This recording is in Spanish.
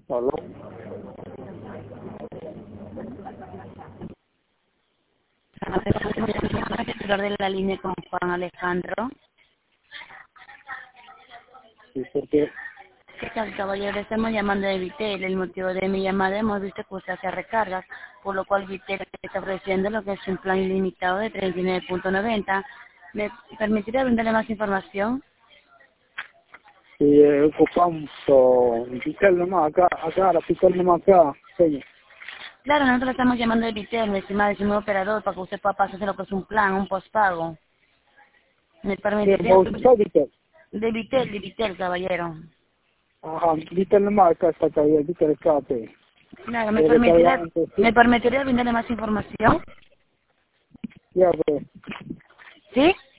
Aló. Titular de la línea con Juan Alejandro. Sí, porque ¿Qué tal, caballero? Estamos llamando de Vitel. El motivo de mi llamada, hemos visto que usted hace recargas, por lo cual Vitel está ofreciendo lo que es un plan ilimitado de 39.90. ¿Me permitiría brindarle más información? si ocupamos picar nomás acá, picar nomás acá, señor. Claro, nosotros le estamos llamando de Vitel, mi estimado, es un nuevo operador, para que usted pueda pasarse lo que es un plan, un postpago. ¿Me Bien, permitiría? vos sos Vitel. De Vitel, caballero. Ajá, picar nomás acá, está acá, picar acá, Claro, recargante, sí. ¿me permitiría brindarle más información? Ya, pues. ¿Sí?